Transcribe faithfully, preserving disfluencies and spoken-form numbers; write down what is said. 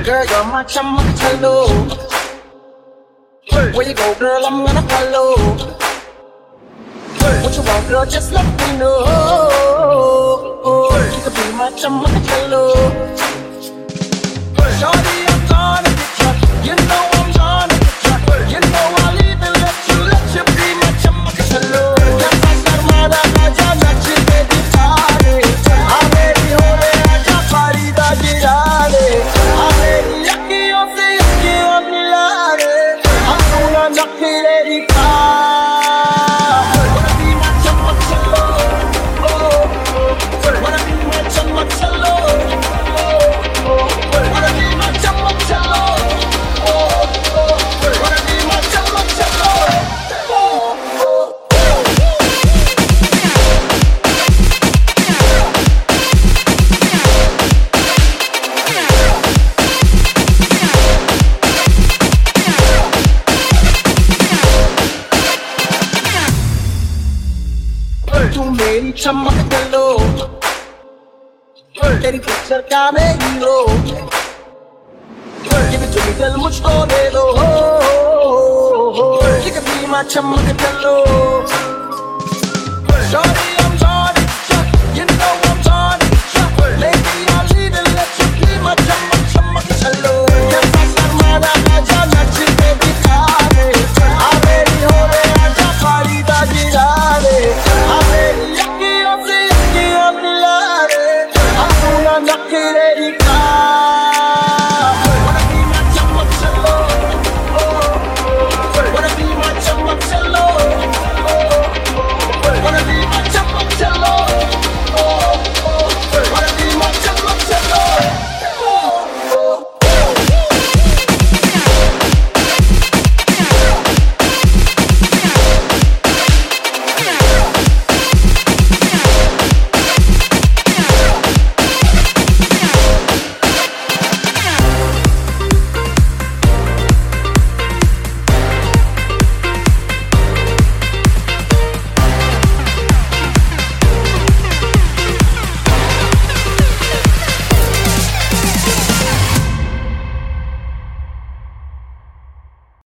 Girl, you're my chumma, hello. Where you go, girl, I'm gonna follow. What you want, girl, just let me know. You could be my chumma, hello. Shorty, I'm gonna get drunk. You know I'm gonna get drunk. You know I'll even let you, let you be my chumma, hello. चमक चलो तेरी picture का मैं hero ये भी तुम दिल मुझको दे दो ये कभी मैं चमक चलो